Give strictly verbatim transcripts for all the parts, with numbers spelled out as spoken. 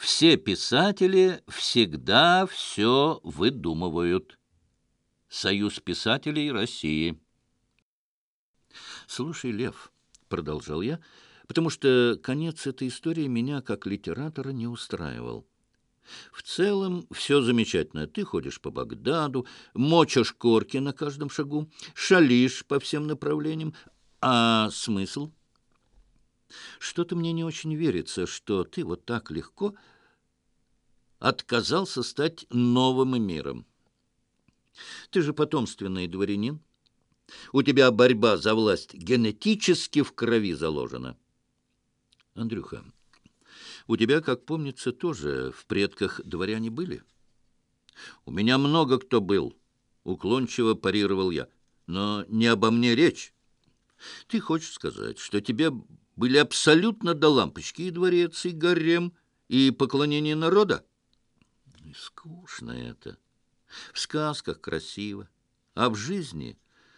Все писатели всегда все выдумывают. Союз писателей России. «Слушай, Лев», — продолжал я, потому что конец этой истории меня, как литератора, не устраивал. «В целом все замечательно. Ты ходишь по Багдаду, мочишь корки на каждом шагу, шалишь по всем направлениям. А смысл? Что-то мне не очень верится, что ты вот так легко отказался стать новым миром. Ты же потомственный дворянин. У тебя борьба за власть генетически в крови заложена. Андрюха, у тебя, как помнится, тоже в предках дворяне были? У меня много кто был, уклончиво парировал я. Но не обо мне речь. Ты хочешь сказать, что тебе были абсолютно до лампочки и дворец, и гарем, и поклонение народа? Скучно это. В сказках красиво, а в жизни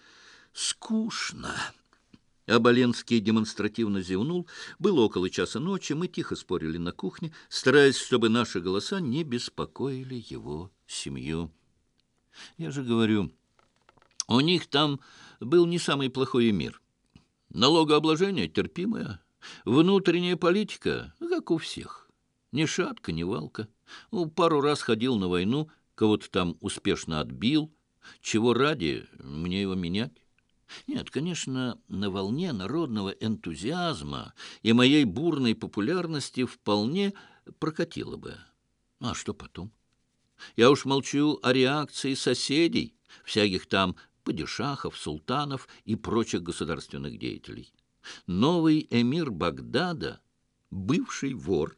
скучно. Оболенский демонстративно зевнул. Было около часа ночи, мы тихо спорили на кухне, стараясь, чтобы наши голоса не беспокоили его семью. Я же говорю, у них там был не самый плохой мир. Налогообложение терпимое, внутренняя политика, как у всех. Ни шатка, ни валка. Ну, пару раз ходил на войну, кого-то там успешно отбил. Чего ради мне его менять? Нет, конечно, на волне народного энтузиазма и моей бурной популярности вполне прокатило бы. А что потом? Я уж молчу о реакции соседей, всяких там падишахов, султанов и прочих государственных деятелей. Новый эмир Багдада — бывший вор.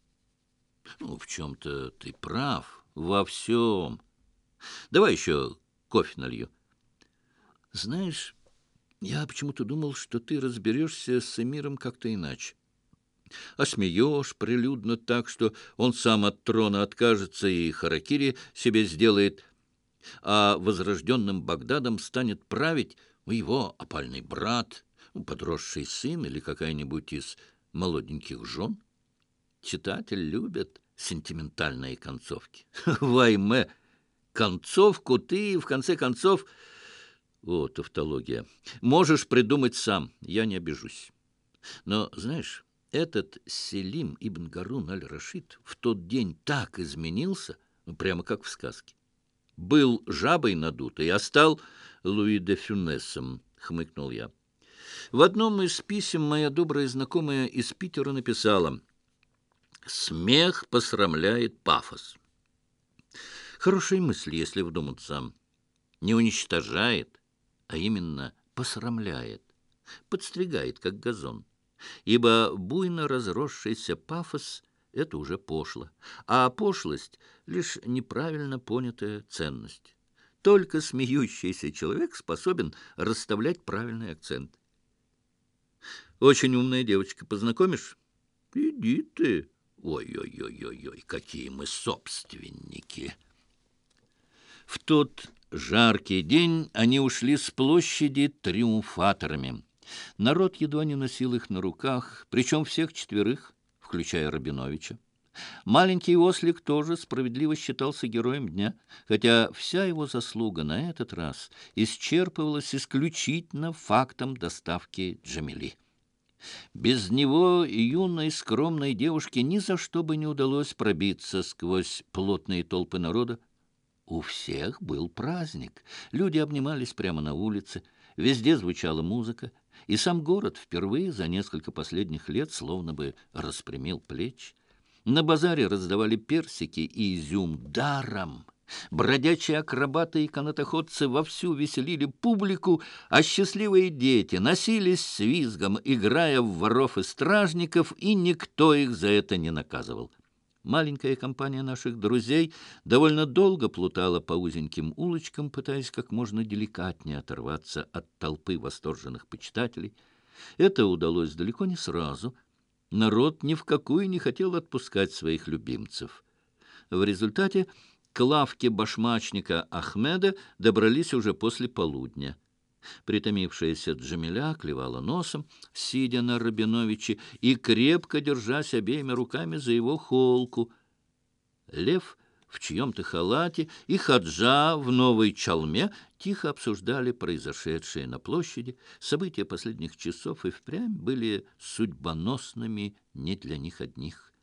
Ну, в чем-то ты прав, во всем. Давай еще кофе налью. Знаешь, я почему-то думал, что ты разберешься с эмиром как-то иначе. Осмеешь прилюдно так, что он сам от трона откажется и харакири себе сделает, а возрожденным Багдадом станет править его опальный брат, подросший сын или какая-нибудь из молоденьких жен. Читатель любит сентиментальные концовки. Вайме, концовку ты, в конце концов... Вот тавтология. Можешь придумать сам, я не обижусь. Но, знаешь, этот Селим ибн Гарун аль-Рашид в тот день так изменился, прямо как в сказке. Был жабой надутой, а стал Луи де Фюнесом, хмыкнул я. В одном из писем моя добрая знакомая из Питера написала: «Смех посрамляет пафос». Хорошие мысли, если вдуматься. Не уничтожает, а именно посрамляет, подстригает, как газон. Ибо буйно разросшийся пафос — это уже пошло, а пошлость — лишь неправильно понятая ценность. Только смеющийся человек способен расставлять правильный акцент. Очень умная девочка, познакомишь? Иди ты. Ой-ой-ой-ой-ой, какие мы собственники. В тот жаркий день они ушли с площади триумфаторами. Народ едва не носил их на руках, причем всех четверых, включая Рабиновича. Маленький ослик тоже справедливо считался героем дня, хотя вся его заслуга на этот раз исчерпывалась исключительно фактом доставки Джамили. Без него юной скромной девушке ни за что бы не удалось пробиться сквозь плотные толпы народа. У всех был праздник. Люди обнимались прямо на улице, везде звучала музыка, и сам город впервые за несколько последних лет словно бы распрямил плечи. На базаре раздавали персики и изюм даром. Бродячие акробаты и канатоходцы вовсю веселили публику, а счастливые дети носились с визгом, играя в воров и стражников, и никто их за это не наказывал. Маленькая компания наших друзей довольно долго плутала по узеньким улочкам, пытаясь как можно деликатнее оторваться от толпы восторженных почитателей. Это удалось далеко не сразу. Народ ни в какую не хотел отпускать своих любимцев. В результате к лавке башмачника Ахмеда добрались уже после полудня. Притомившаяся Джамиля клевала носом, сидя на Рабиновиче и крепко держась обеими руками за его холку. Лев в чьем-то халате и Хаджа в новой чалме тихо обсуждали произошедшее на площади. События последних часов и впрямь были судьбоносными не для них одних.